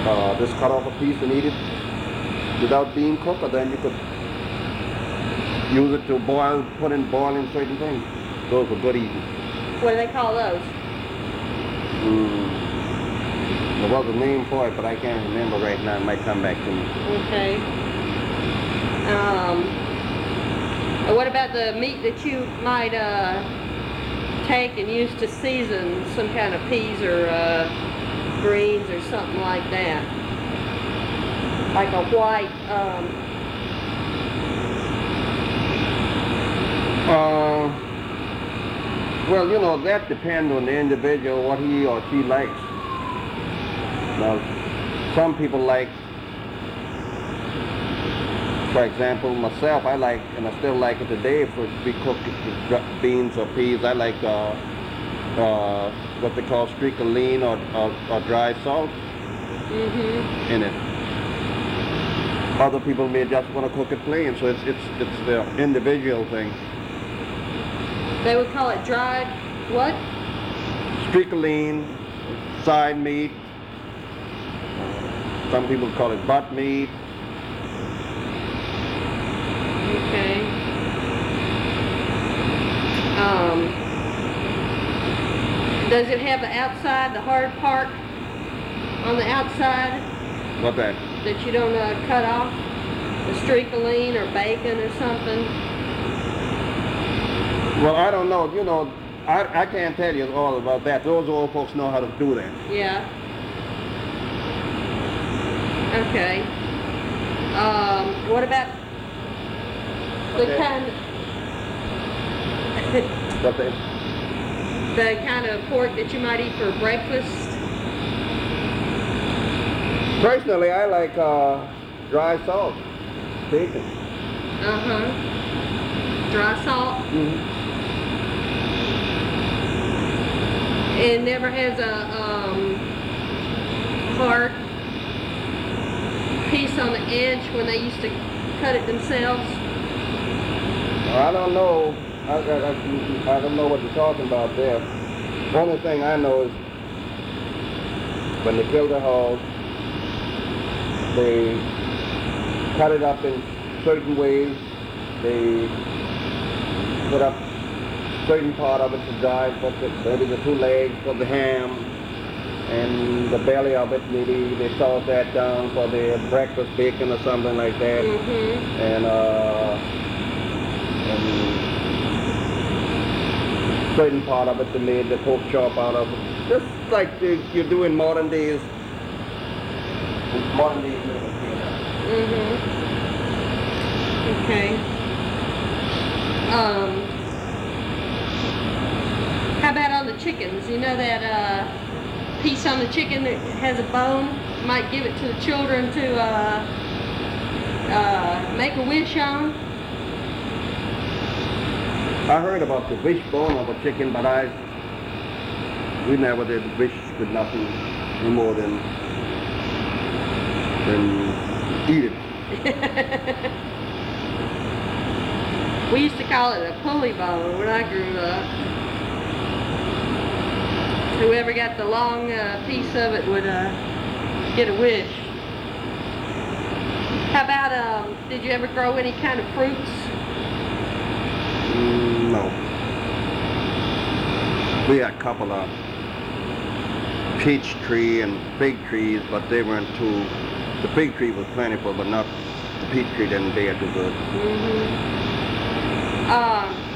Just cut off a piece and eat it without being cooked, or then you could use it to boil, put in boiling certain things. Those were good eating. What do they call those? There was a name for it, but I can't remember right now. It might come back to me. Okay. What about the meat that you might take and use to season some kind of peas or greens or something like that? Like a white, well, you know, that depends on the individual, what he or she likes. Now, some people like, for example, myself, I like, and I still like it today, if we cook with beans or peas, I like what they call streak-o-lean or dry salt in it. Other people may just want to cook it plain, so it's the individual thing. They would call it dried what? Streak-o-lean, side meat. Some people call it butt meat. Okay. Does it have the outside, the hard part on the outside? What that? That you don't cut off? The streak-o-lean or bacon or something? Well, I don't know. You know, I can't tell you all about that. Those old folks know how to do that. Yeah. Okay. What about the kind What they? the kind of pork that you might eat for breakfast? Personally, I like dry salt, bacon. Dry salt? It never has a hard piece on the edge when they used to cut it themselves? I don't know. I don't know what you're talking about there. The only thing I know is when they kill the hog, they cut it up in certain ways. They put up certain part of it to dry, maybe the two legs for the ham, and the belly of it, maybe they salt that down for their breakfast bacon or something like that. And certain part of it they made the pork chop out of it. Just like you do in modern days. Okay. How about on the chickens? You know that piece on the chicken that has a bone? You might give it to the children to make a wish on? I heard about the wishbone of a chicken, but we never did wish with nothing more than eat it. We used to call it a pulley bone when I grew up. Whoever got the long piece of it would get a wish. How about, did you ever grow any kind of fruits? No. We had a couple of peach tree and fig trees, but they weren't too, the fig tree was plentiful, but not, the peach tree didn't bear too good.